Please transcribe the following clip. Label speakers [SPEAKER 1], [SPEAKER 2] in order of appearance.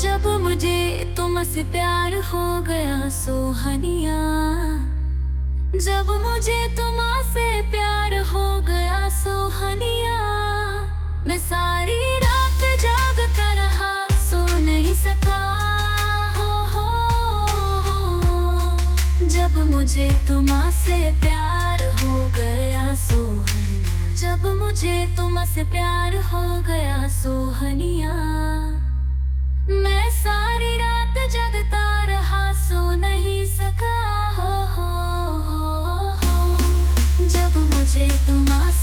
[SPEAKER 1] जब मुझे तुमसे प्यार हो गया सोहनिया, जब मुझे तुमसे प्यार हो गया सोहनिया, मैं सारी रात जागता रहा, सो नहीं सका। हो जब मुझे तुमसे प्यार हो गया सोहनिया, जब मुझे तुमसे प्यार हो गया सोहनिया, मैं सारी रात जगता रहा, सो नहीं सका। हो जब मुझे तुमसे